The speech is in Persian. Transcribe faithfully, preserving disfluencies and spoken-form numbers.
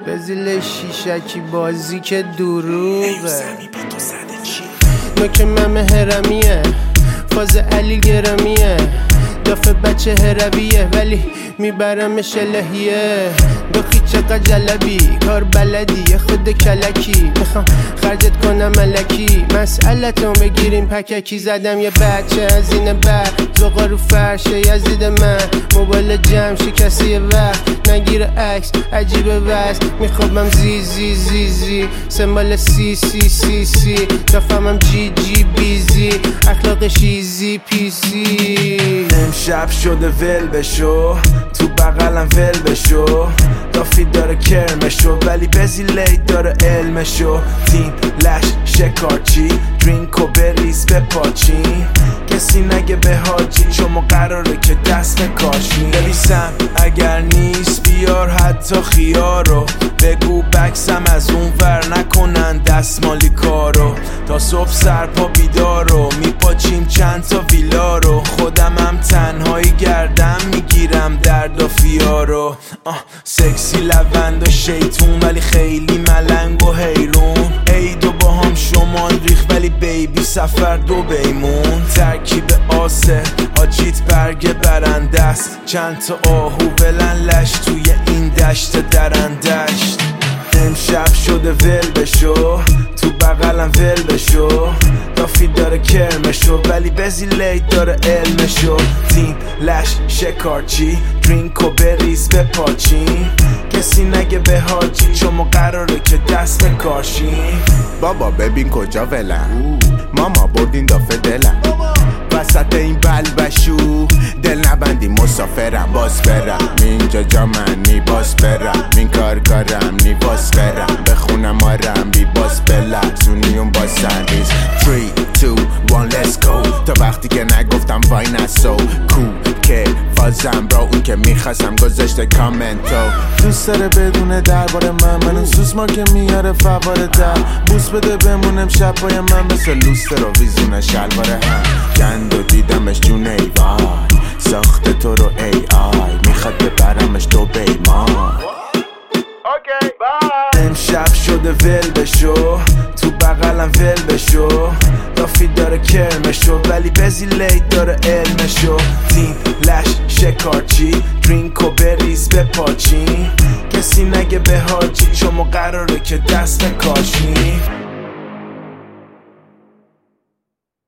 بزیل شیشکی بازی که دروغه نوک ممه هرمیه فاز علی گرمیه دافه بچه هرویه ولی میبرمش الهیه دخی چقدر جلبی کار بلدی یه خود کلکی میخوام خرجت کنم ملکی مسئلتو بگیریم پککی زدم یه بچه از این بر زغا رو فرشه یزید من موبایل جمع شکسته یه وقت نگیره عکس عجیبه وز میخوابم زی زی زی زی سمبال سی سی سی سی دفعمم جی جی بیزی اخلاقش ایزی پی سی امشب شده ول بشو تو بغلم ول بشو دافی داره کرمشو ولی بزیلیت داره علمشو تیم لش شکارچی درینک و بریز بپاچین کسی نگه به حاجی شما قراره که دست کاشین بریسم اگر نیست بیار حتی خیارو بگو بکسم از اون ور نکنن دستمالی کارو تا صبح سرپا بیدارو میپاچیم چند تا ویلا رو خودم هم تنهایی گردم میگیرم درد و فیارو سکسی لوند و شیطون ولی خیلی ملنگ و حیرون عیدو با هم شمال ریخ ولی بیبی سفر دو بیمون ترکیب آسه آجیت برگ برنده است چند تا آهو بلن لش توی این دشت درندشت امشب شده ول بشو تو بغلم ول بشو دافی داره کرمشو ولی بزیلیت داره علمشو تیم لش شکارچی درینک و بریز بپاچین کسی نگه به حاجی چون قراره که دست کاشین بابا ببین کجا ولم ماما بردین دافه دلم وسط این بلبشو دل نبندی مسافرم باز برم اینجا جا من نی باز برم این کار کارم نی باز برم بخونم آرم بی باز بلرزونی اون باز سنریز three two one let's go تا وقتی که نگفتم وای نسو کو که فازم را اون که میخواستم گذاشته کامنتو دوست داره بدونه درباره من من سوسما که میاره فواره در بوس بده بمونم شب پای من مثل لوستر و ویزونه شلواره هم گند و دیدمش جون ای وای ساخته تو رو ای آی میخواد ببرمش تو بیمان امشب شده ول بشو تو بغلم ول بشو دافی داره کرمشو ولی بزیلیت داره علمشو تیم لش شکارچی درینک و بریز بپاچین کسی نگه به حاجی چون قراره که دست کاشین